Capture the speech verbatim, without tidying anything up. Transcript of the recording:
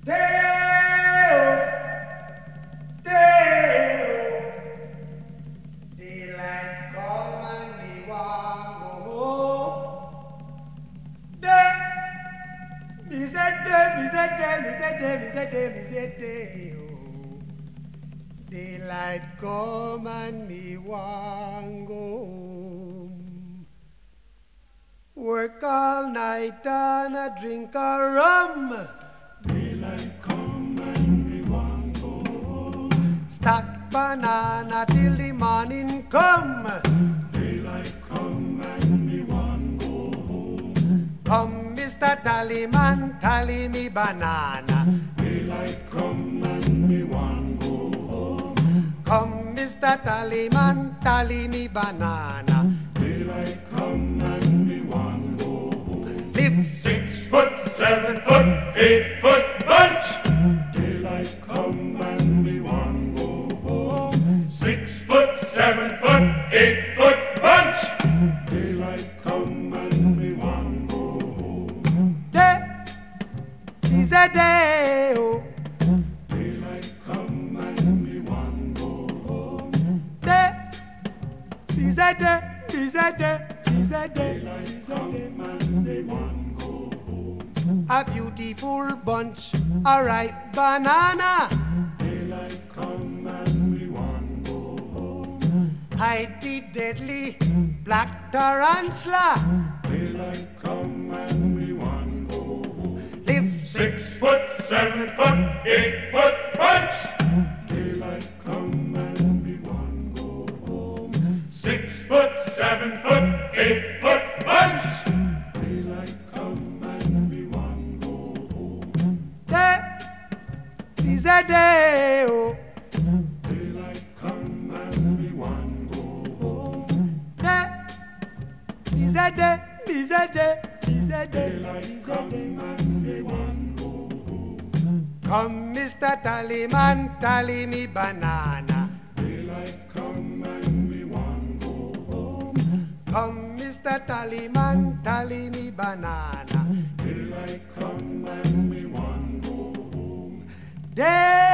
Day-o, day-o, daylight come and me want go home. Day, me say day, me say day, me say day, me say day, me say day-o. Daylight come and me want go home. Work all night and a drink a rum. Daylight come and we want go home. Stack banana till the morning come. Daylight come and we want go home. Come, Mister Tallyman, tally me banana. Daylight come and we want go home. Come, Mister Tallyman, tally me banana. Daylight come and we want go home. Live Six foot, seven foot, eight foot bunch. Daylight come and we want go home. Six foot, seven foot, eight foot bunch. Daylight come and we want go home. day is a day. Oh. Daylight come and we want go home. Day is a day, is a day, is a day, Daylight is a come day. and we want go home. A beautiful bunch, a ripe banana. Daylight come and we want go home. Hide the deadly black tarantula. Daylight come and we want go home. Live Six foot, seven foot, eight foot bunch. Daylight come and we want go home. Six foot, seven foot, eight foot bunch. Daylight come and we want go home. day is a day. Oh. Daylight come and we want go home. Day is a day, is a day, is a day, Daylight is a come day. and we want go home. Come, Mister Tallyman, tally me banana. Daylight come and we want go home. Come, Mister Tallyman, tally me banana. Daylight come and we want go home. Day